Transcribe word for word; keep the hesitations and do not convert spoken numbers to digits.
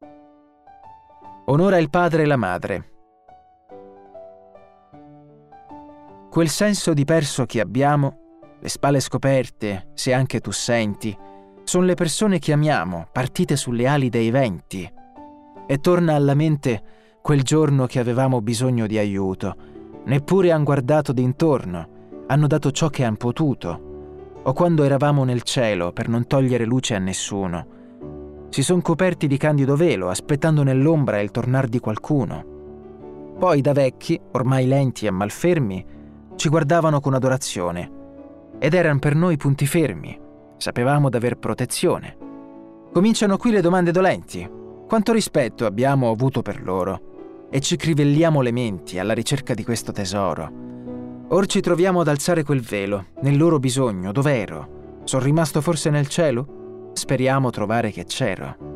Onora il padre e la madre. Quel senso di perso che abbiamo, le spalle scoperte, se anche tu senti, son le persone che amiamo, partite sulle ali dei venti. E torna alla mente quel giorno che avevamo bisogno di aiuto. Neppure han guardato d'intorno, hanno dato ciò che han potuto. O quando eravamo nel cielo per non togliere luce a nessuno. Si son coperti di candido velo, aspettando nell'ombra il tornar di qualcuno. Poi da vecchi, ormai lenti e malfermi, ci guardavano con adorazione. Ed eran per noi punti fermi. Sapevamo d'aver protezione. Cominciano qui le domande dolenti. Quanto rispetto abbiamo avuto per loro? E ci crivelliamo le menti alla ricerca di questo tesoro. Or ci troviamo ad alzare quel velo, nel loro bisogno, dov'ero? Son rimasto forse nel cielo? Speriamo trovare che c'ero.